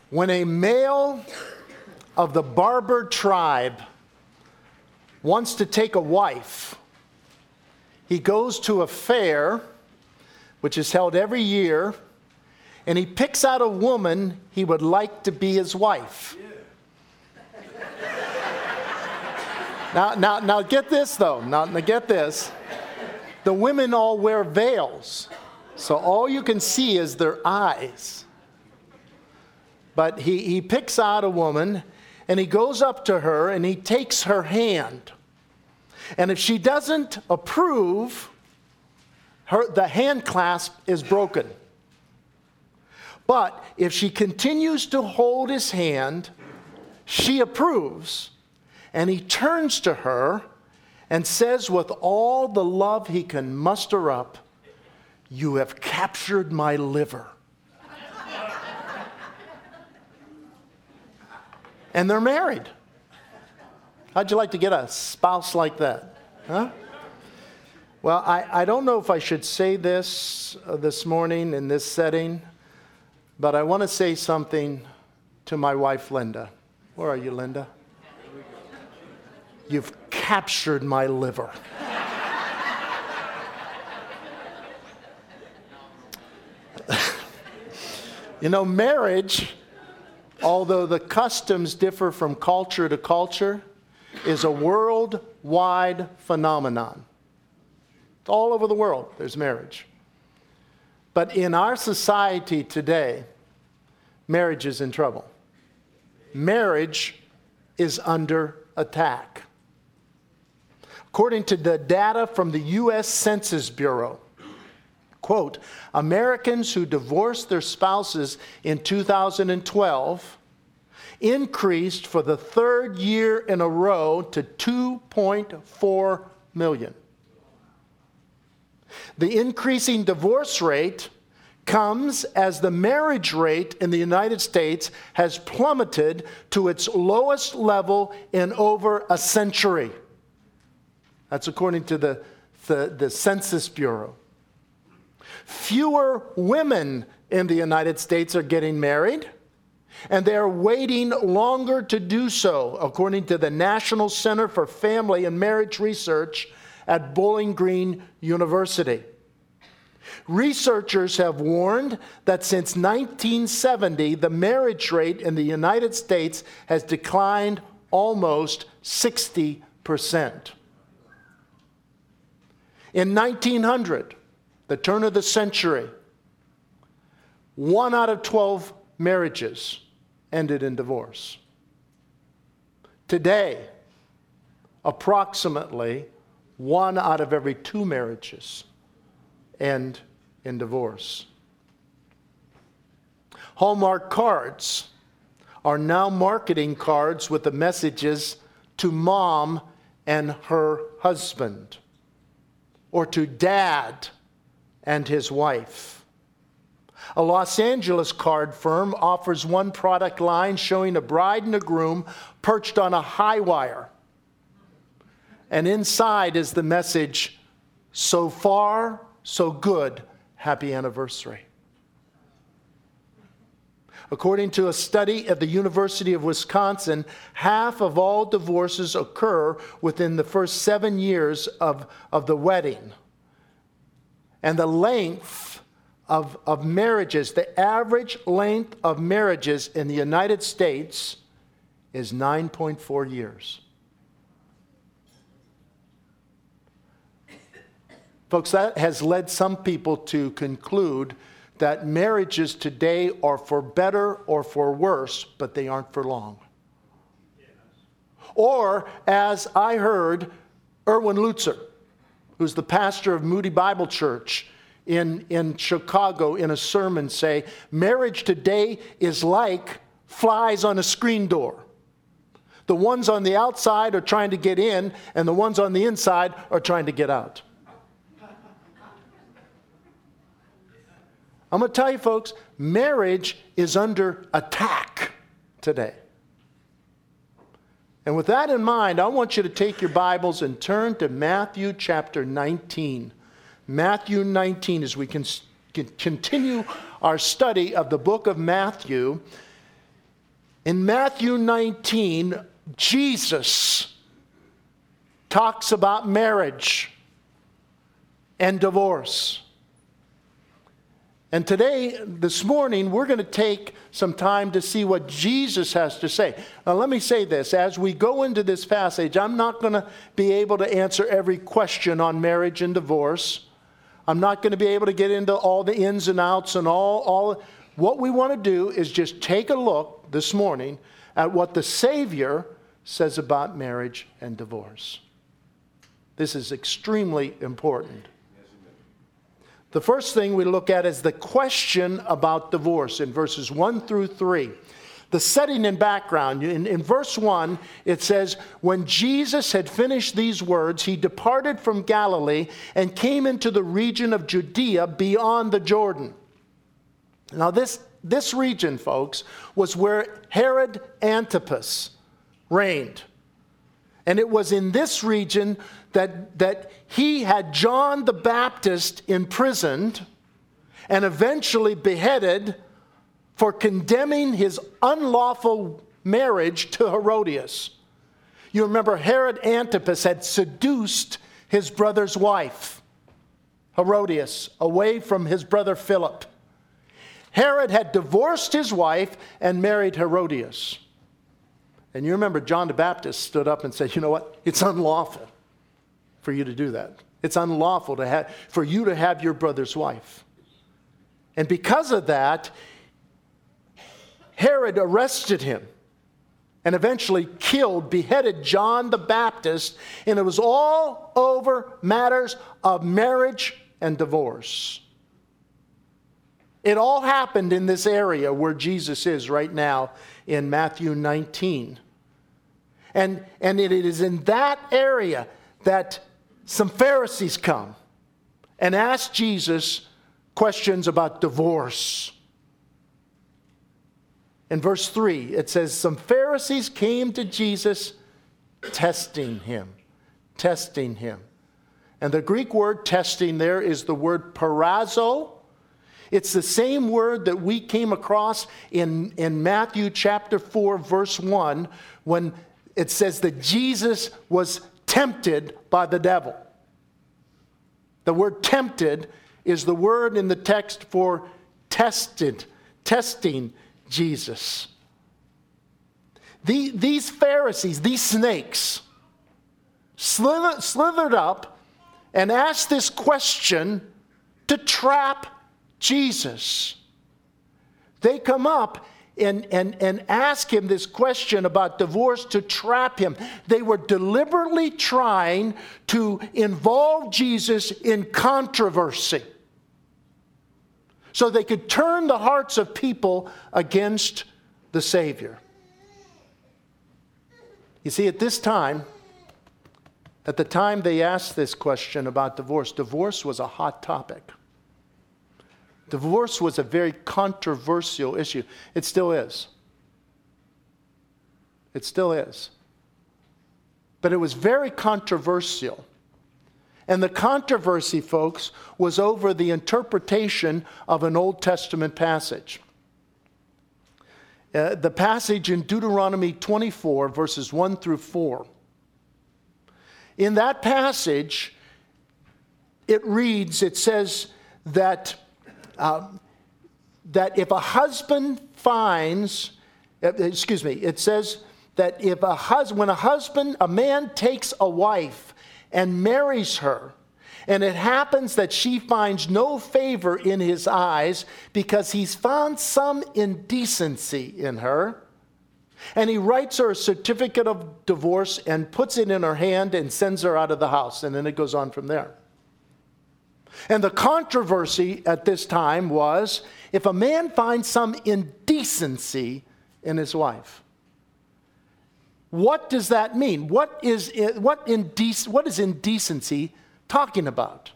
When a male of the Berber tribe wants to take a wife, he goes to a fair, which is held every year, and he picks out a woman he would like to be his wife. Now get this though. Now get this. The women all wear veils, so all you can see is their eyes. But he picks out a woman, and he goes up to her, and he takes her hand. And if she doesn't approve, the hand clasp is broken. But if she continues to hold his hand, she approves, and he turns to her and says with all the love he can muster up, "You have captured my liver." And they're married. How'd you like to get a spouse like that? Huh? Well, I don't know if I should say this this morning in this setting, but I want to say something to my wife, Linda. Where are you, Linda? You've captured my liver. You know, marriage, although the customs differ from culture to culture, is a worldwide phenomenon. All over the world, there's marriage. But in our society today, marriage is in trouble. Marriage is under attack. According to the data from the U.S. Census Bureau, quote, Americans who divorced their spouses in 2012 increased for the third year in a row to 2.4 million. The increasing divorce rate comes as the marriage rate in the United States has plummeted to its lowest level in over a century. That's according to the Census Bureau. Fewer women in the United States are getting married, and they are waiting longer to do so, according to the National Center for Family and Marriage Research at Bowling Green University. Researchers have warned that since 1970, the marriage rate in the United States has declined almost 60%. In 1900, the turn of the century, 1 out of 12 marriages ended in divorce. Today, approximately 1 out of every 2 marriages end in divorce. Hallmark cards are now marketing cards with the messages to mom and her husband, or to dad and his wife. A Los Angeles card firm offers one product line showing a bride and a groom perched on a high wire. And inside is the message, "So far, so good, happy anniversary." According to a study at the University of Wisconsin, half of all divorces occur within the first 7 years of the wedding. And the length of marriages, the average length of marriages in the United States is 9.4 years. Folks, that has led some people to conclude that marriages today are for better or for worse, but they aren't for long. Yes. Or, as I heard Erwin Lutzer, who's the pastor of Moody Bible Church in Chicago, in a sermon say, marriage today is like flies on a screen door. The ones on the outside are trying to get in, and the ones on the inside are trying to get out. I'm going to tell you, folks, marriage is under attack today. And with that in mind, I want you to take your Bibles and turn to Matthew chapter 19. Matthew 19, as we can continue our study of the book of Matthew. In Matthew 19, Jesus talks about marriage and divorce. And today, this morning, we're going to take some time to see what Jesus has to say. Now, let me say this. As we go into this passage, I'm not going to be able to answer every question on marriage and divorce. I'm not going to be able to get into all the ins and outs and all. What we want to do is just take a look this morning at what the Savior says about marriage and divorce. This is extremely important. The first thing we look at is the question about divorce in verses 1 through 3. The setting and background. In verse 1, it says, when Jesus had finished these words, he departed from Galilee and came into the region of Judea beyond the Jordan. Now this region, folks, was where Herod Antipas reigned. And it was in this region that he had John the Baptist imprisoned and eventually beheaded for condemning his unlawful marriage to Herodias. You remember Herod Antipas had seduced his brother's wife, Herodias, away from his brother Philip. Herod had divorced his wife and married Herodias. And you remember John the Baptist stood up and said, you know what? It's unlawful for you to do that. It's unlawful for you to have your brother's wife. And because of that, Herod arrested him and eventually beheaded John the Baptist. And it was all over matters of marriage and divorce. It all happened in this area where Jesus is right now in Matthew 19. And it is in that area that some Pharisees come and ask Jesus questions about divorce. In verse 3, it says, some Pharisees came to Jesus testing him. And the Greek word testing there is the word parazo. It's the same word that we came across in Matthew chapter 4, verse 1, when it says that Jesus was tempted by the devil. The word tempted is the word in the text for testing Jesus. These Pharisees, these snakes, slithered up and asked this question to trap Jesus. They come up and ask him this question about divorce to trap him. They were deliberately trying to involve Jesus in controversy so they could turn the hearts of people against the Savior. You see, at the time they asked this question about divorce was a hot topic. Divorce was a very controversial issue. It still is. It still is. But it was very controversial. And the controversy, folks, was over the interpretation of an Old Testament passage. The passage in Deuteronomy 24, verses 1 through 4. In that passage, it says that if a husband finds, it says that if a man takes a wife and marries her, and it happens that she finds no favor in his eyes because he's found some indecency in her, and he writes her a certificate of divorce and puts it in her hand and sends her out of the house, and then it goes on from there. And the controversy at this time was if a man finds some indecency in his wife. What does that mean? What is indecency talking about?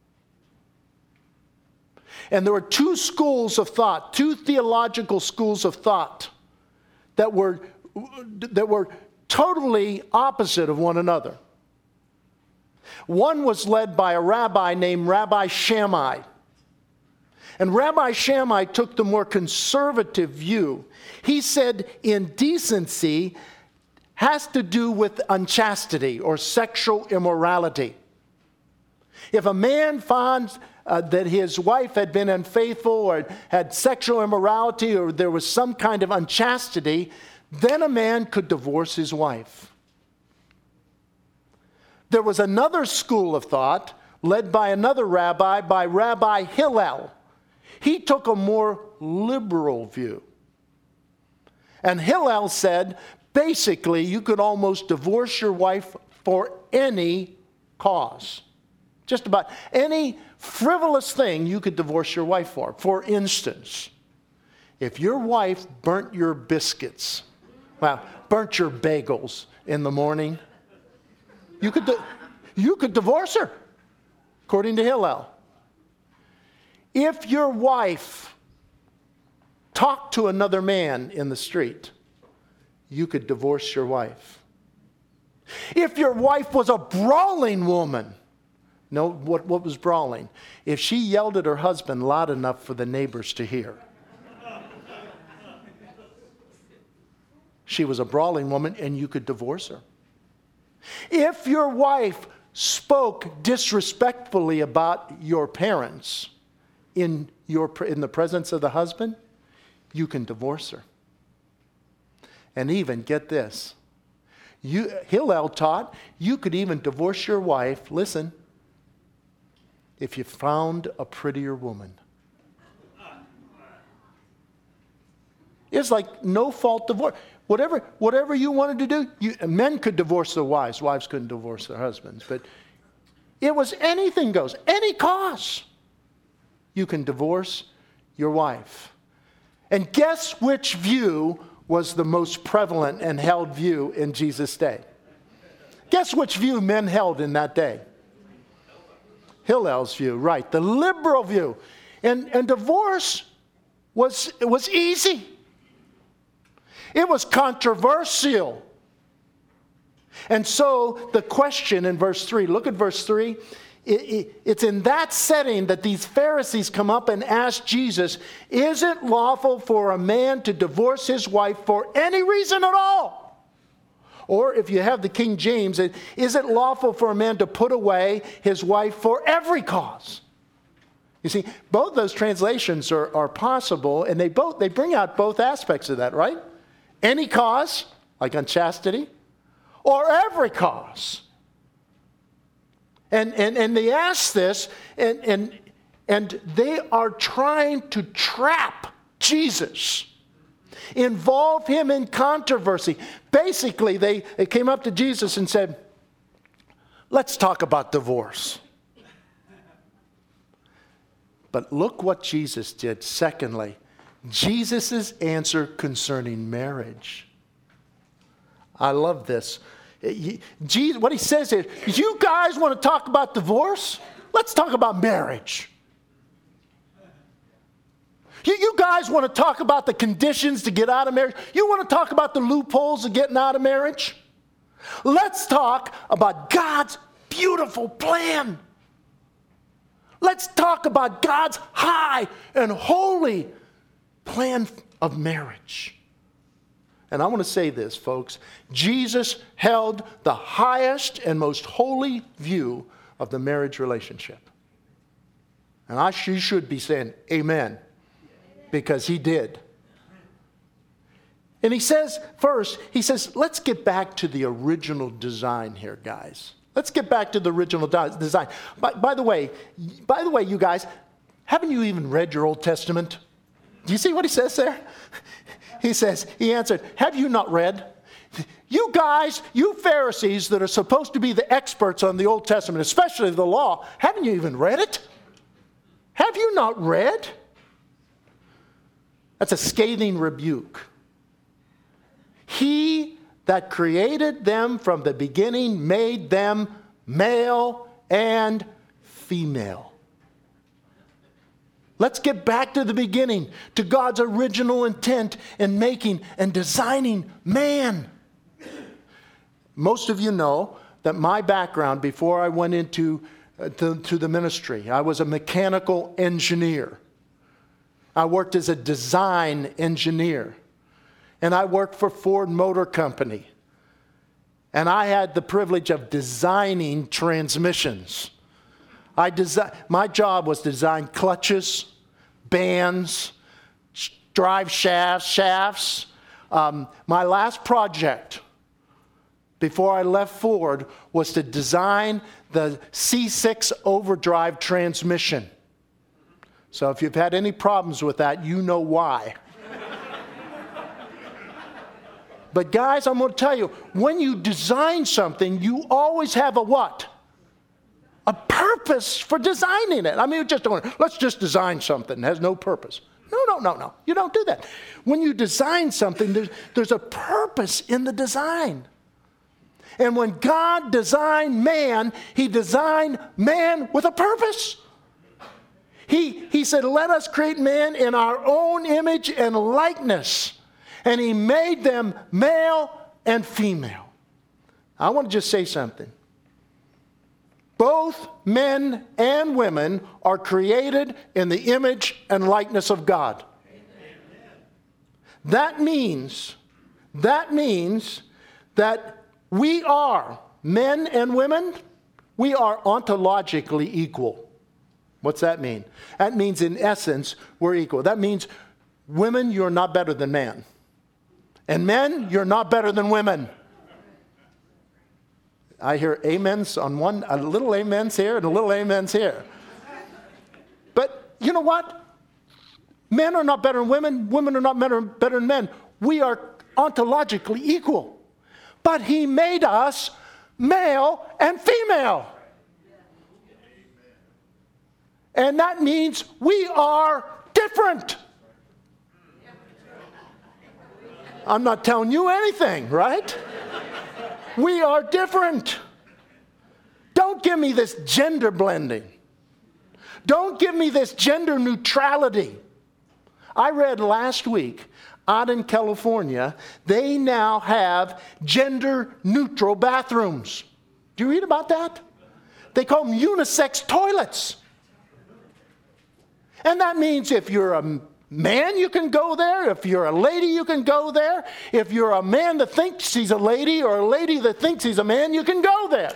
And there were two schools of thought, two theological schools of thought that were totally opposite of one another. One was led by a rabbi named Rabbi Shammai. And Rabbi Shammai took the more conservative view. He said indecency has to do with unchastity or sexual immorality. If a man finds that his wife had been unfaithful or had sexual immorality or there was some kind of unchastity, then a man could divorce his wife. There was another school of thought led by another rabbi, by Rabbi Hillel. He took a more liberal view. And Hillel said, basically, you could almost divorce your wife for any cause. Just about any frivolous thing you could divorce your wife for. For instance, if your wife burnt your biscuits, burnt your bagels in the morning, you could divorce her, according to Hillel. If your wife talked to another man in the street, you could divorce your wife. If your wife was a brawling woman, no, what was brawling? If she yelled at her husband loud enough for the neighbors to hear. She was a brawling woman and you could divorce her. If your wife spoke disrespectfully about your parents in the presence of the husband, you can divorce her. And even, get this, Hillel taught you could even divorce your wife, listen, if you found a prettier woman. It's like no fault divorce. Whatever you wanted to do, men could divorce their wives. Wives couldn't divorce their husbands. But it was anything goes, any cause. You can divorce your wife. And guess which view was the most prevalent and held view in Jesus' day? Guess which view men held in that day? Hillel's view, right, the liberal view. And divorce was easy. It was controversial. And so the question in verse 3, look at verse 3. It's in that setting that these Pharisees come up and ask Jesus, is it lawful for a man to divorce his wife for any reason at all? Or if you have the King James, is it lawful for a man to put away his wife for every cause? You see, both those translations are possible, and they bring out both aspects of that, right? Any cause, like unchastity, or every cause. And they ask this, and they are trying to trap Jesus, involve him in controversy. Basically, they came up to Jesus and said, let's talk about divorce. But look what Jesus did. Secondly, Jesus' answer concerning marriage. I love this. Jesus, what he says is, you guys want to talk about divorce? Let's talk about marriage. You guys want to talk about the conditions to get out of marriage? You want to talk about the loopholes of getting out of marriage? Let's talk about God's beautiful plan. Let's talk about God's high and holy plan of marriage. And I want to say this, folks. Jesus held the highest and most holy view of the marriage relationship. And you should be saying amen, because he did. And he says, first, let's get back to the original design here, guys. Let's get back to the original design. By the way, you guys, haven't you even read your Old Testament? Do you see what he says there? He answered, have you not read? You guys, you Pharisees that are supposed to be the experts on the Old Testament, especially the law, haven't you even read it? Have you not read? That's a scathing rebuke. He that created them from the beginning made them male and female. Let's get back to the beginning, to God's original intent in making and designing man. Most of you know that my background before I went into to the ministry, I was a mechanical engineer. I worked as a design engineer. And I worked for Ford Motor Company. And I had the privilege of designing transmissions. My job was to design clutches, bands, drive shafts. My last project before I left Ford was to design the C6 overdrive transmission. So if you've had any problems with that, you know why. But guys, I'm going to tell you, when you design something, you always have a what? A purpose for designing it. I mean, let's just design something. It has no purpose. No. You don't do that. When you design something, there's a purpose in the design. And when God designed man, he designed man with a purpose. He said, let us create man in our own image and likeness. And he made them male and female. I want to just say something. Both men and women are created in the image and likeness of God. Amen. That means that we are, men and women, we are ontologically equal. What's that mean? That means in essence, we're equal. That means women, you're not better than man. And men, you're not better than women. I hear amens on one, a little amens here and a little amens here. But you know what? Men are not better than women. Women are not better than men. We are ontologically equal. But he made us male and female. And that means we are different. I'm not telling you anything, right? We are different. Don't give me this gender blending. Don't give me this gender neutrality. I read last week out in California, they now have gender neutral bathrooms. Do you read about that? They call them unisex toilets. And that means if you're a man, you can go there. If you're a lady, you can go there. If you're a man that thinks he's a lady or a lady that thinks he's a man, you can go there.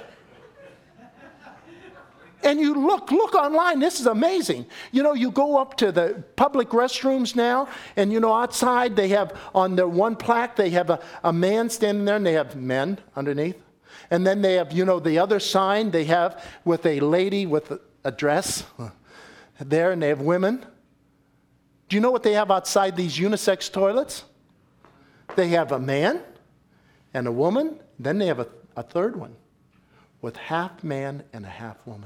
And you look online. This is amazing. You know, you go up to the public restrooms now, and you know, outside they have on their one plaque, they have a man standing there, and they have men underneath. And then they have, you know, the other sign they have with a lady with a dress there, and they have women. Do you know what they have outside these unisex toilets? They have a man and a woman. Then they have a third one with half man and a half woman.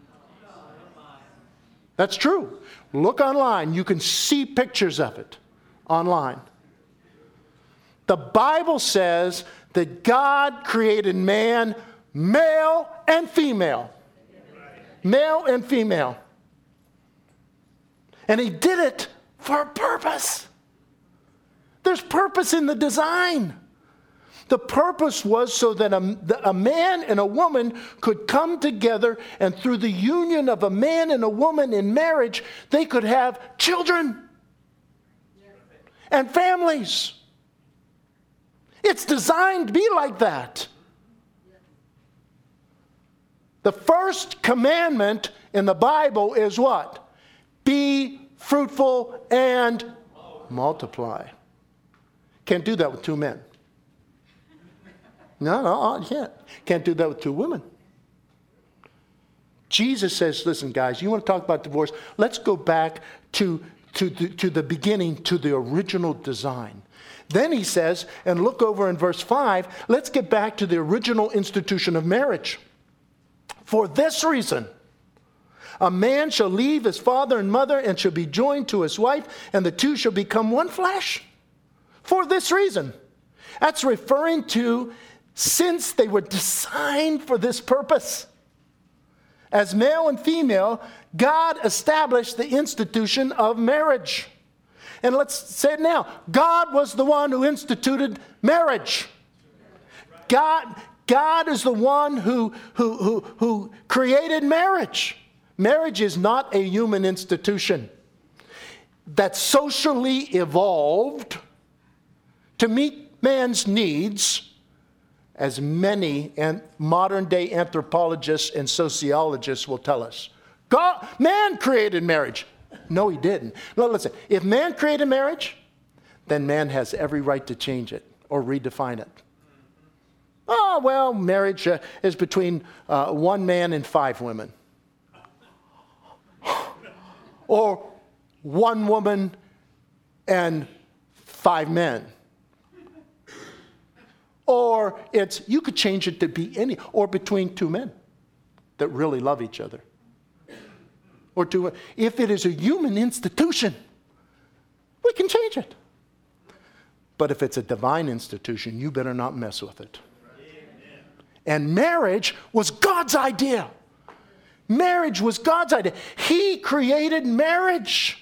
That's true. Look online. You can see pictures of it online. The Bible says that God created man male and female. Male and female. And he did it for a purpose. There's purpose in the design. The purpose was so that a man and a woman could come together, and through the union of a man and a woman in marriage, they could have children and families. It's designed to be like that. The first commandment in the Bible is what? Be fruitful and multiply. Can't do that with two men. No, you can't. Can't do that with two women. Jesus says, listen, guys, you want to talk about divorce? Let's go back to the beginning, to the original design. Then he says, and look over in verse 5, let's get back to the original institution of marriage. For this reason, a man shall leave his father and mother and shall be joined to his wife, and the two shall become one flesh. For this reason. That's referring to since they were designed for this purpose. As male and female, God established the institution of marriage. And let's say it now. God was the one who instituted marriage. God is the one who created marriage. Marriage is not a human institution. that socially evolved to meet man's needs, as many modern-day anthropologists and sociologists will tell us. Man created marriage. No, he didn't. No, listen, if man created marriage, then man has every right to change it or redefine it. Oh, well, marriage is between one man and 5 women. Or one woman and 5 men. Or you could change it to be or between 2 men that really love each other. Or if it is a human institution, we can change it. But if it's a divine institution, you better not mess with it. And marriage was God's idea. Marriage was God's idea. He created marriage.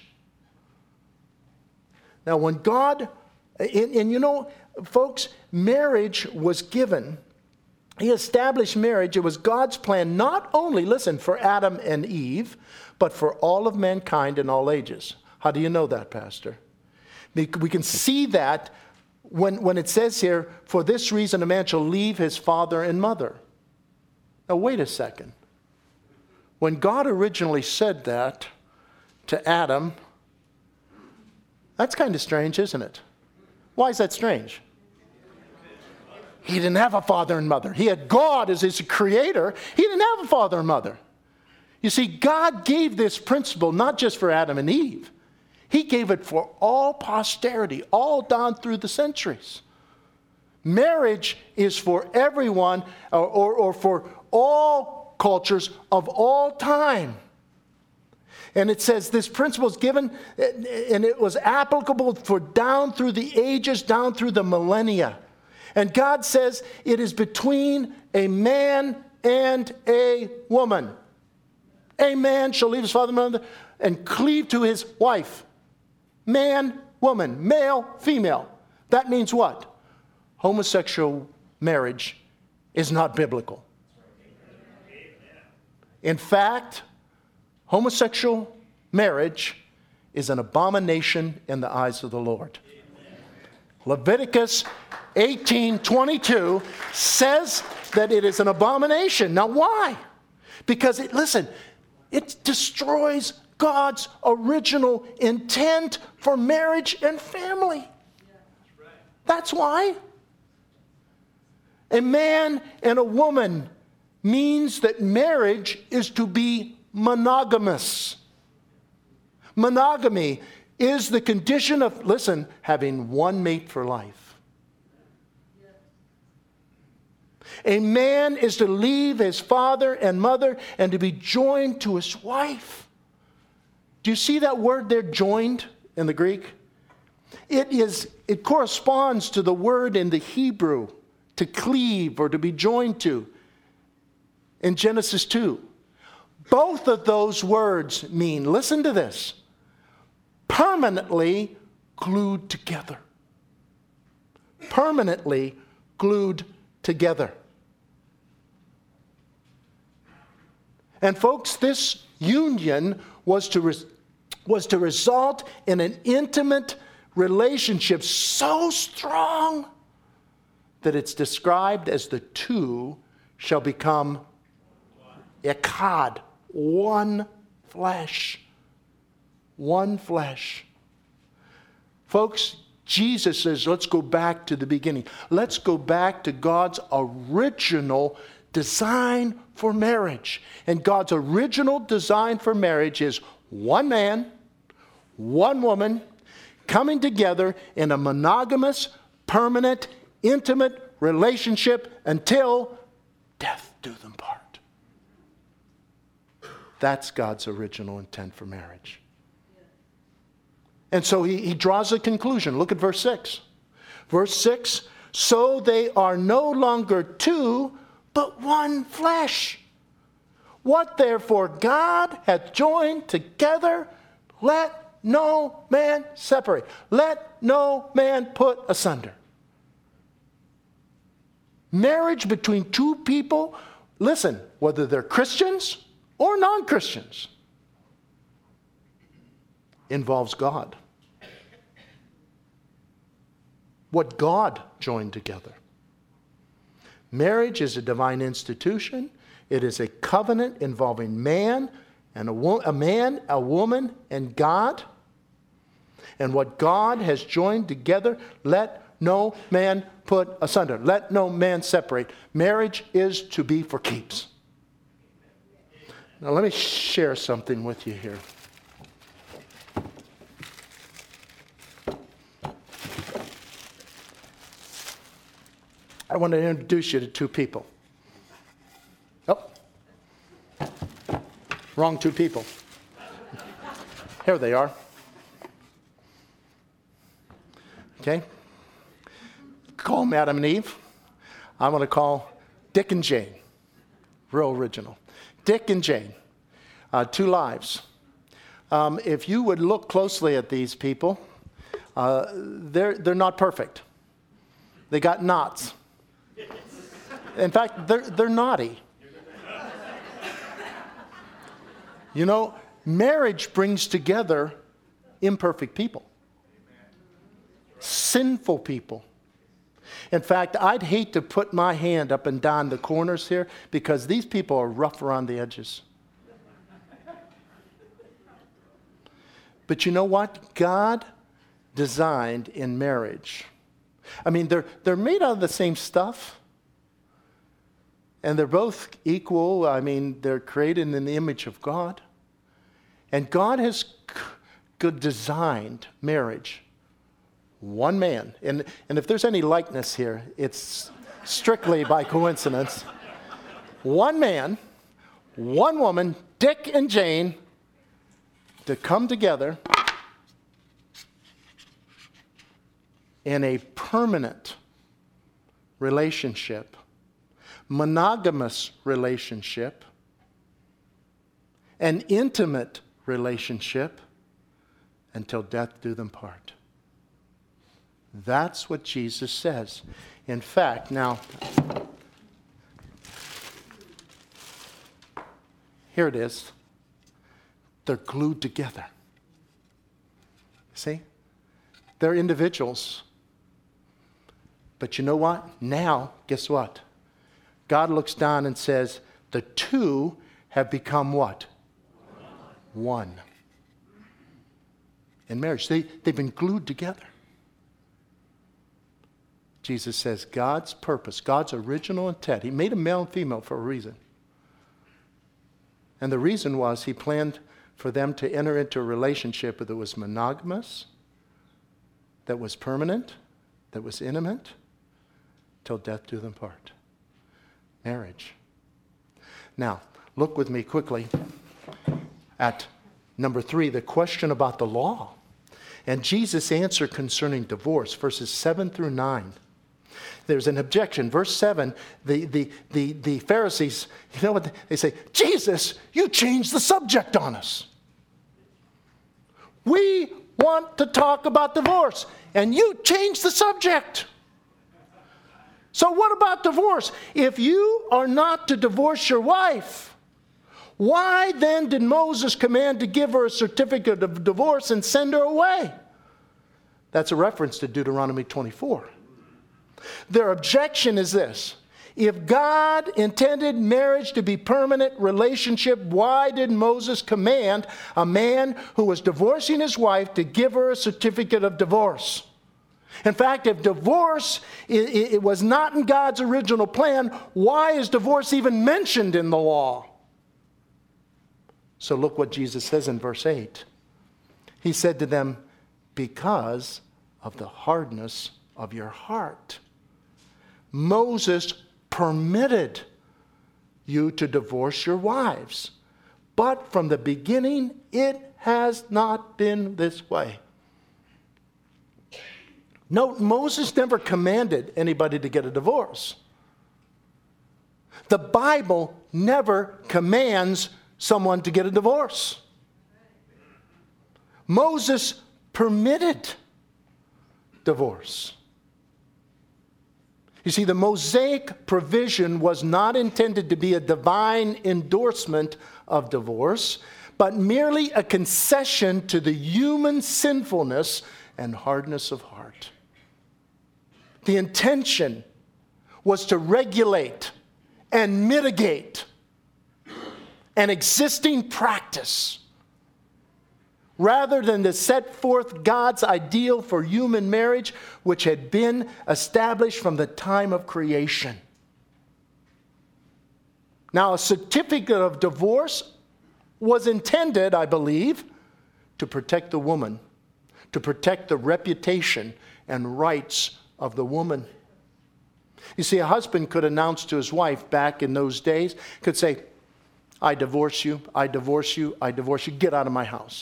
Now, when God, and you know, folks, marriage was given. He established marriage. It was God's plan, not only, listen, for Adam and Eve, but for all of mankind in all ages. How do you know that, Pastor? We can see that when it says here, for this reason a man shall leave his father and mother. Now, wait a second. When God originally said that to Adam, that's kind of strange, isn't it? Why is that strange? He didn't have a father and mother. He had God as his creator. He didn't have a father and mother. You see, God gave this principle not just for Adam and Eve. He gave it for all posterity, all down through the centuries. Marriage is for everyone or for all cultures of all time. And it says this principle is given, and it was applicable for down through the ages, down through the millennia. And God says it is between a man and a woman. A man shall leave his father and mother and cleave to his wife. Man, woman, male, female. That means what? Homosexual marriage is not biblical. In fact, homosexual marriage is an abomination in the eyes of the Lord. Leviticus 18:22 says that it is an abomination. Now why? Because it destroys God's original intent for marriage and family. That's why. A man and a woman means that marriage is to be monogamous. Monogamy is the condition of, having one mate for life. A man is to leave his father and mother and to be joined to his wife. Do you see that word there, joined, in the Greek? It corresponds to the word in the Hebrew, to cleave or to be joined to, in Genesis 2. Both of those words mean, listen to this, permanently glued together. Permanently glued together. And folks, this union was to result in an intimate relationship so strong that it's described as the two shall become echad, one flesh. One flesh. Folks, Jesus says, let's go back to the beginning. Let's go back to God's original design for marriage. And God's original design for marriage is one man, one woman, coming together in a monogamous, permanent, intimate relationship until death do them part. That's God's original intent for marriage. And so he draws a conclusion. Look at verse 6. Verse 6, so they are no longer two, but one flesh. What therefore God hath joined together, let no man separate. Let no man put asunder. Marriage between two people, listen, whether they're Christians or non-Christians. involves God. What God joined together. Marriage is a divine institution. It is a covenant involving man and a man, a woman, and God. And what God has joined together, let no man put asunder. Let no man separate. Marriage is to be for keeps. Now let me share something with you here. I want to introduce you to two people. Oh, wrong two people. Here they are. Okay? Call them Adam and Eve. I'm going to call Dick and Jane. Real original. Dick and Jane. Two lives. If you would look closely at these people, they're not perfect. They got knots. In fact, they're naughty. You know, marriage brings together imperfect people. Sinful people. In fact, I'd hate to put my hand up and down the corners here because these people are rough around the edges. But you know what? God designed in marriage. I mean, they're made out of the same stuff. And they're both equal. I mean, they're created in the image of God. And God has designed marriage. One man. And if there's any likeness here, it's strictly by coincidence. One man, one woman, Dick and Jane, to come together in a permanent relationship, monogamous relationship, an intimate relationship until death do them part. That's what Jesus says. In fact, now, here it is. They're glued together. See? They're individuals. But you know what? Now, guess what? God looks down and says, the two have become what? One. In marriage, they've been glued together. Jesus says God's purpose, God's original intent, he made them male and female for a reason. And the reason was he planned for them to enter into a relationship that was monogamous, that was permanent, that was intimate, till death do them part. Marriage. Now, look with me quickly at number 3, the question about the law. And Jesus' answer concerning divorce, verses 7 through 9. There's an objection. Verse 7, the Pharisees, you know what they say? Jesus, you changed the subject on us. We want to talk about divorce, and you changed the subject. So what about divorce? If you are not to divorce your wife, why then did Moses command to give her a certificate of divorce and send her away? That's a reference to Deuteronomy 24. Their objection is this. If God intended marriage to be permanent relationship, why did Moses command a man who was divorcing his wife to give her a certificate of divorce? In fact, if divorce it was not in God's original plan, why is divorce even mentioned in the law? So look what Jesus says in verse 8. He said to them, because of the hardness of your heart. Moses permitted you to divorce your wives, but from the beginning it has not been this way. Note, Moses never commanded anybody to get a divorce. The Bible never commands someone to get a divorce. Moses permitted divorce. You see, the Mosaic provision was not intended to be a divine endorsement of divorce, but merely a concession to the human sinfulness and hardness of heart. The intention was to regulate and mitigate an existing practice rather than to set forth God's ideal for human marriage, which had been established from the time of creation. Now, a certificate of divorce was intended, I believe, to protect the woman, to protect the reputation and rights of the woman. You see, a husband could announce to his wife back in those days, could say, I divorce you, I divorce you, I divorce you, get out of my house.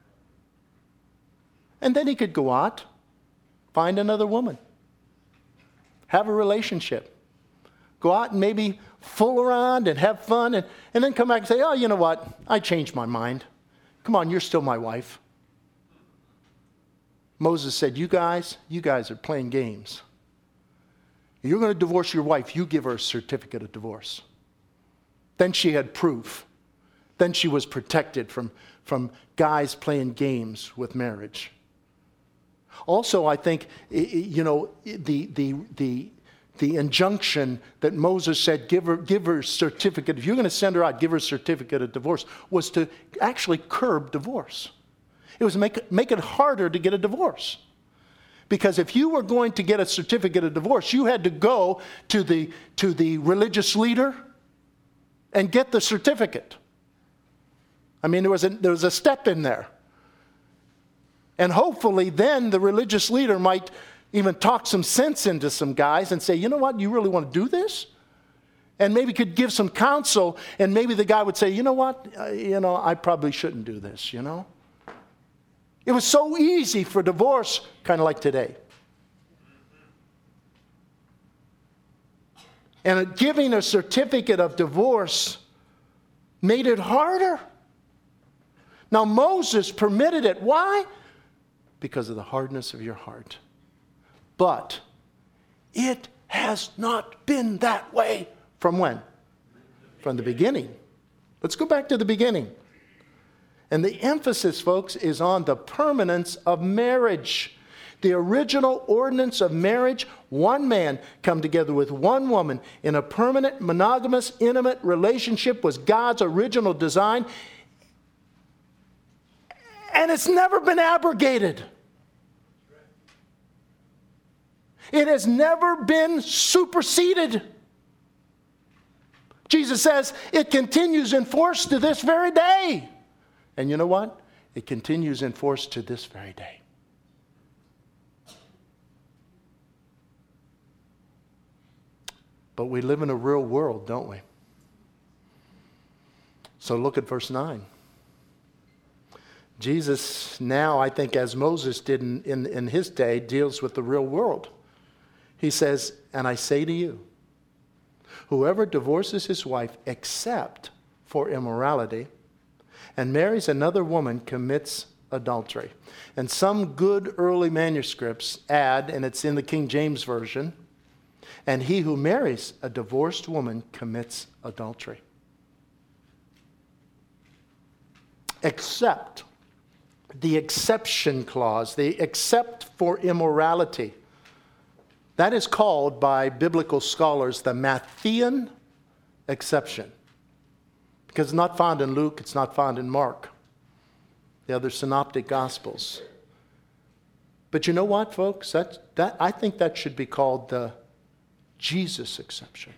And then he could go out, find another woman, have a relationship, go out and maybe fool around and have fun, and then come back and say, oh, you know what, I changed my mind. Come on, you're still my wife. Moses said, you guys are playing games. You're going to divorce your wife, you give her a certificate of divorce. Then she had proof. Then she was protected from guys playing games with marriage. Also, I think, you know, the injunction that Moses said, give her a certificate. If you're going to send her out, give her a certificate of divorce, was to actually curb divorce. It was make it harder to get a divorce. Because if you were going to get a certificate of divorce, you had to go to the religious leader and get the certificate. I mean, there was a step in there. And hopefully then the religious leader might even talk some sense into some guys and say, you know what, you really want to do this? And maybe could give some counsel, and maybe the guy would say, you know what, I probably shouldn't do this, you know? It was so easy for divorce, kind of like today. And giving a certificate of divorce made it harder. Now, Moses permitted it. Why? Because of the hardness of your heart. But it has not been that way from when? From the beginning. Let's go back to the beginning. And the emphasis, folks, is on the permanence of marriage. The original ordinance of marriage, one man come together with one woman in a permanent, monogamous, intimate relationship was God's original design. And it's never been abrogated. It has never been superseded. Jesus says it continues in force to this very day. And you know what? It continues in force to this very day. But we live in a real world, don't we? So look at verse 9. Jesus now, I think as Moses did in his day, deals with the real world. He says, and I say to you, whoever divorces his wife except for immorality and marries another woman commits adultery. And some good early manuscripts add, and it's in the King James Version, and he who marries a divorced woman commits adultery. Except, the exception clause, the except for immorality. That is called by biblical scholars the Matthean exception. Because it's not found in Luke, it's not found in Mark, the other synoptic gospels. But you know what, folks? I think that should be called the Jesus exception.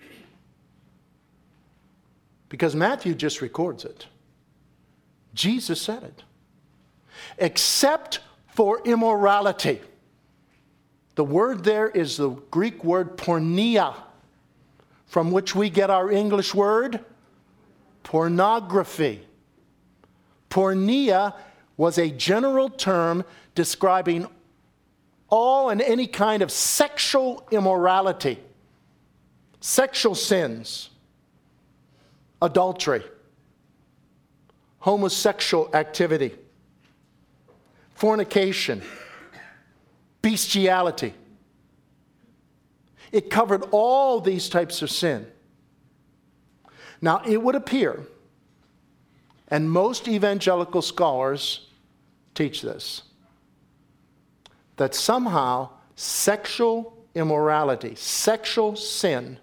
Because Matthew just records it. Jesus said it. Except for immorality. The word there is the Greek word porneia, from which we get our English word pornography. Porneia was a general term describing all and any kind of sexual immorality, sexual sins, adultery, homosexual activity, fornication, bestiality. It covered all these types of sin. Now, it would appear And most evangelical scholars teach this, that somehow sexual immorality, sexual sin,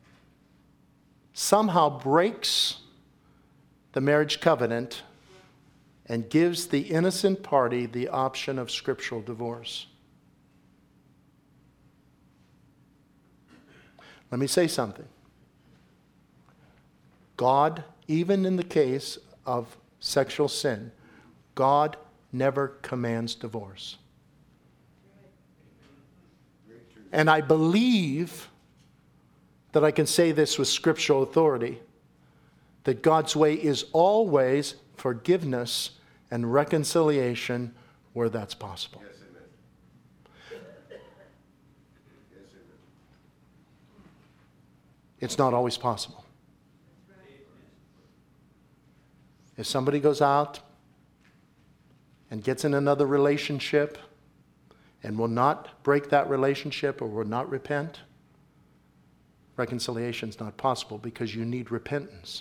somehow breaks the marriage covenant and gives the innocent party the option of scriptural divorce. Let me say something. God, even in the case of sexual sin, God never commands divorce. And I believe that I can say this with scriptural authority, that God's way is always forgiveness and reconciliation where that's possible. Yes, amen. Yes, amen. It's not always possible. If somebody goes out and gets in another relationship and will not break that relationship or will not repent, reconciliation is not possible because you need repentance.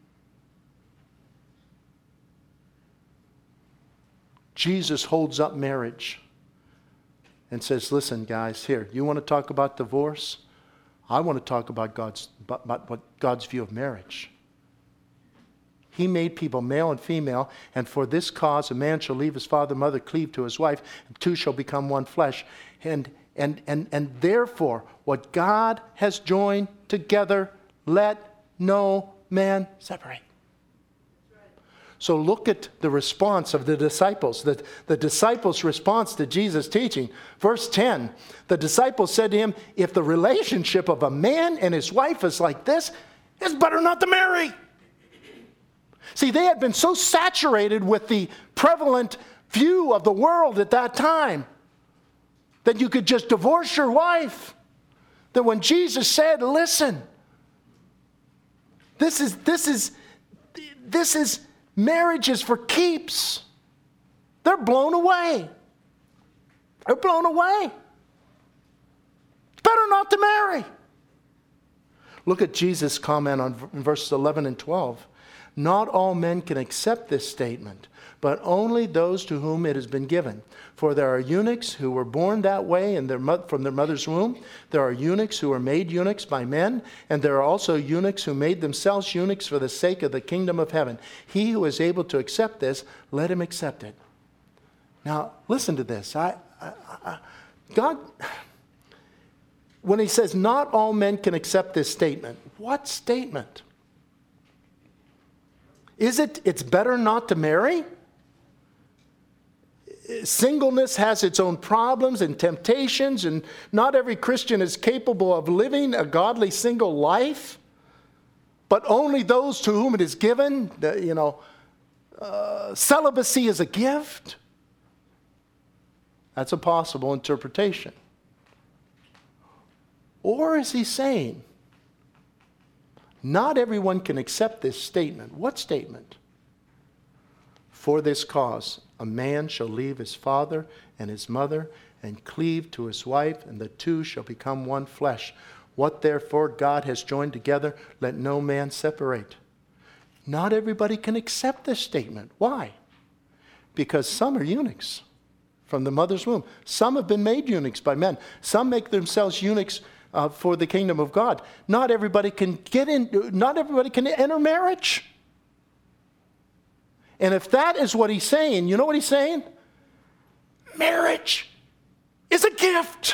Jesus holds up marriage and says, listen, guys, here, you want to talk about divorce? I want to talk about God's view of marriage. He made people male and female, and for this cause a man shall leave his father and mother, cleave to his wife, and two shall become one flesh. And therefore, what God has joined together, let no man separate. So look at the response of the disciples, the disciples' response to Jesus' teaching. Verse 10, the disciples said to him, if the relationship of a man and his wife is like this, it's better not to marry. See, they had been so saturated with the prevalent view of the world at that time that you could just divorce your wife. That when Jesus said, listen, this is marriage is for keeps, they're blown away. They're blown away. It's better not to marry. Look at Jesus' comment on verses 11 and 12. Not all men can accept this statement, but only those to whom it has been given. For there are eunuchs who were born that way from their mother's womb. There are eunuchs who were made eunuchs by men, and there are also eunuchs who made themselves eunuchs for the sake of the kingdom of heaven. He who is able to accept this, let him accept it. Now, listen to this. God, when he says not all men can accept this statement, what statement? Is it's better not to marry? Singleness has its own problems and temptations, and not every Christian is capable of living a godly single life, but only those to whom it is given. Celibacy is a gift. That's a possible interpretation. Or is he saying, not everyone can accept this statement. What statement? For this cause, a man shall leave his father and his mother and cleave to his wife, and the two shall become one flesh. What therefore God has joined together, let no man separate. Not everybody can accept this statement. Why? Because some are eunuchs from the mother's womb. Some have been made eunuchs by men. Some make themselves eunuchs for the kingdom of God. Not everybody can enter marriage. And if that is what he's saying, you know what he's saying? Marriage is a gift.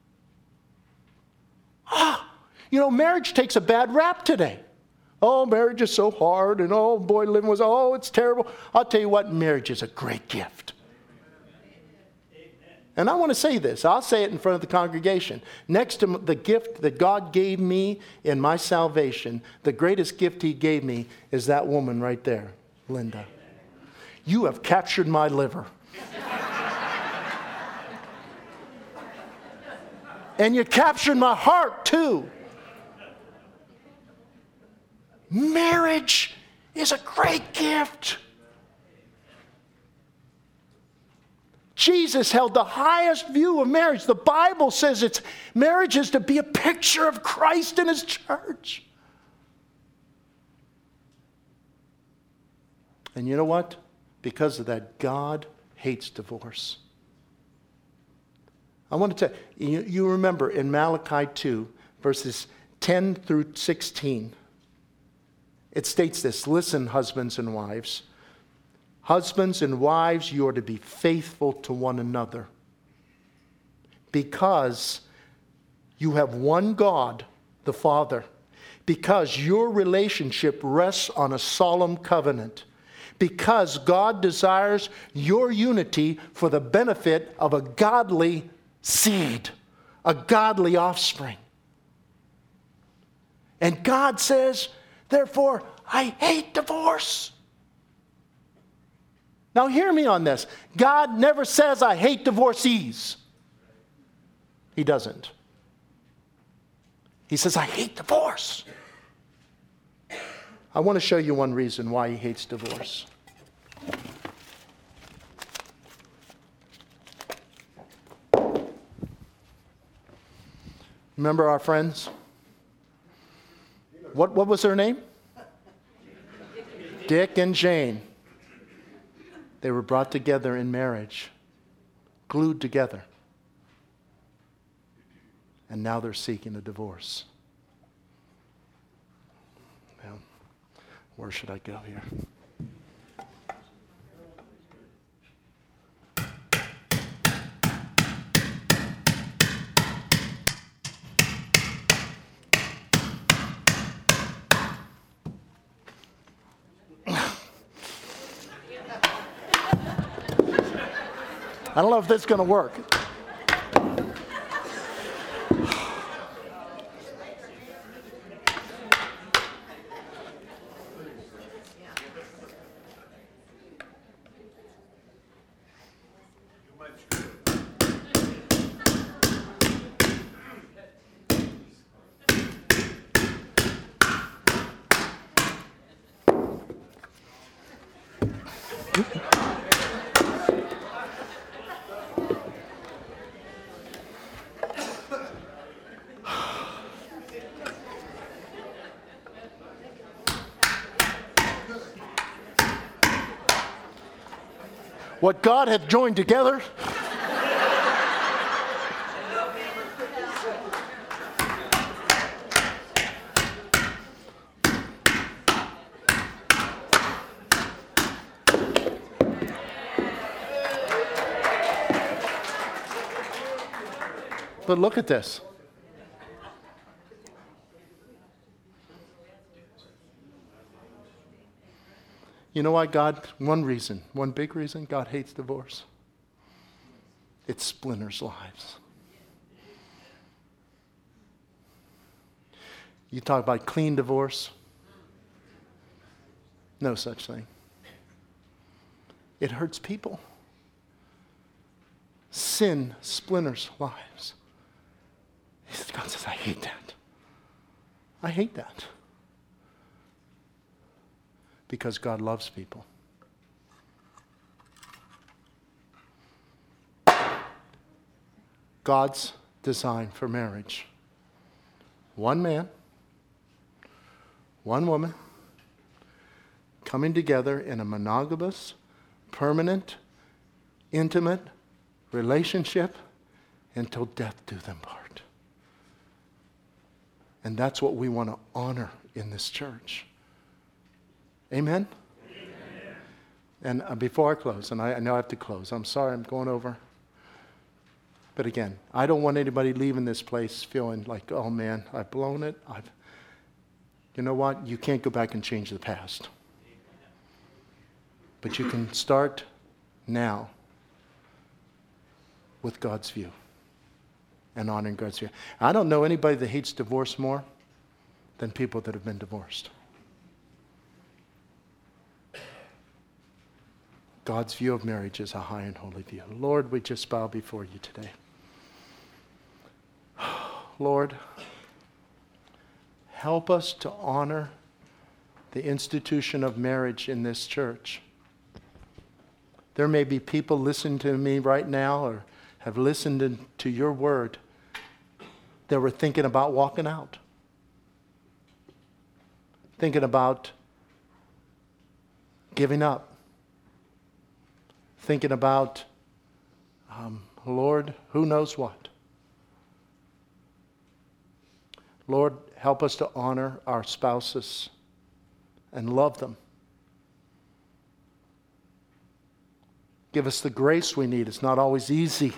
Marriage takes a bad rap today. Oh, marriage is so hard, and oh boy, living was, it's terrible. I'll tell you what, marriage is a great gift. And I want to say this. I'll say it in front of the congregation. Next to the gift that God gave me in my salvation, the greatest gift he gave me is that woman right there, Linda. You have captured my liver. And you captured my heart too. Marriage is a great gift. Jesus held the highest view of marriage. The Bible says marriage is to be a picture of Christ and his church. And you know what? Because of that, God hates divorce. I want to tell you, you remember in Malachi 2, verses 10 through 16, it states this: listen, husbands and wives. Husbands and wives, you are to be faithful to one another, because you have one God, the Father, because your relationship rests on a solemn covenant, because God desires your unity for the benefit of a godly seed, a godly offspring. And God says, therefore, I hate divorce. Now hear me on this. God never says, I hate divorcees. He doesn't. He says, I hate divorce. I want to show you one reason why he hates divorce. Remember our friends? What was their name? Dick and Jane. They were brought together in marriage, glued together. And now they're seeking a divorce. Now, where should I go here? I don't know if this is going to work. What God hath joined together, but look at this. You know why God, one reason, one big reason God hates divorce? It splinters lives. You talk about clean divorce. No such thing. It hurts people. Sin splinters lives. God says, I hate that. I hate that. Because God loves people. God's design for marriage. One man, one woman, coming together in a monogamous, permanent, intimate relationship until death do them part. And that's what we want to honor in this church. Amen? Amen. And before I close, and I know I have to close. I'm sorry, I'm going over. But again, I don't want anybody leaving this place feeling like, oh man, I've blown it. You know what? You can't go back and change the past. But you can start now with God's view and honoring God's view. I don't know anybody that hates divorce more than people that have been divorced. God's view of marriage is a high and holy view. Lord, we just bow before you today. Lord, help us to honor the institution of marriage in this church. There may be people listening to me right now or have listened to your word that were thinking about walking out. Thinking about giving up, thinking about, Lord, who knows what. Lord, help us to honor our spouses and love them. Give us the grace we need. It's not always easy.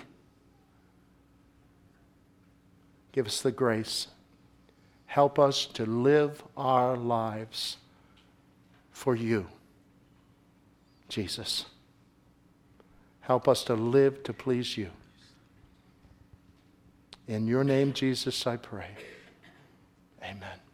Give us the grace. Help us to live our lives for you, Jesus. Help us to live to please you. In your name, Jesus, I pray. Amen.